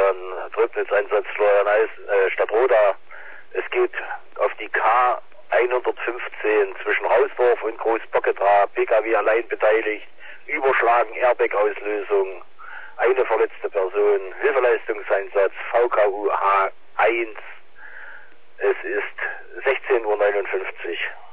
Florian, Tröbnitz-Einsatz Florian Eis, Stadtroda. Es geht auf die K 115 zwischen Rausdorf und Großbocketra, PKW allein beteiligt, Überschlagen, Airbag-Auslösung, eine verletzte Person, Hilfeleistungseinsatz, VKU H1. Es ist 16:59 Uhr.